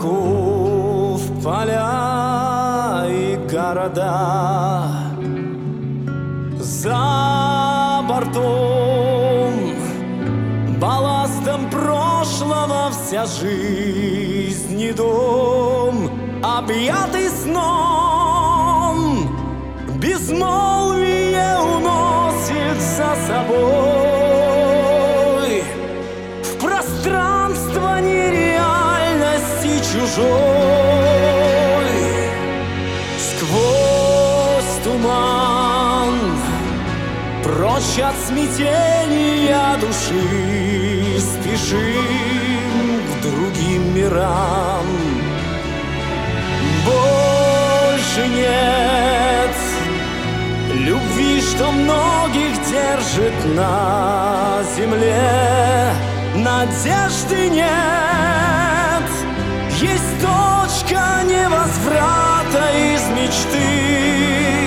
реку, в поля и города. За бортом, балластом прошлого вся жизнь и дом, объятый сном, безмолвие уносит за собой в пространство нереальности чужой. Сквозь туман, прочь от смятения души, спешим к другим мирам. Больше нет любви, что многих держит на земле. Надежды нет, есть точка невозврата из мечты.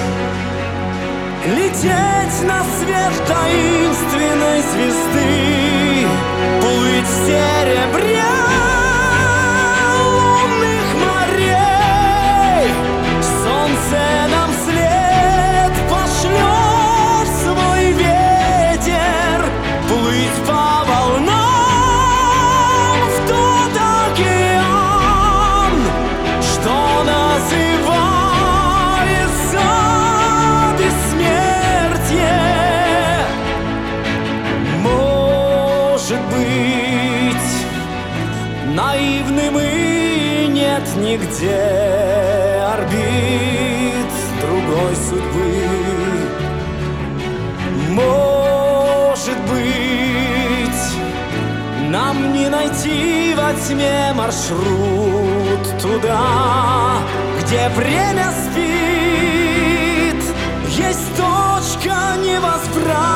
Лететь на свет таинственной звезды, плыть в серебре лунных морей. Солнце нам след пошлет свой ветер, плыть по волнам в тот океан, что называется бессмертие. Может быть, наивным и нет нигде орбит другой судьбы. Может быть, нам не найти во тьме маршрут туда, где время спит. Есть точка невозврата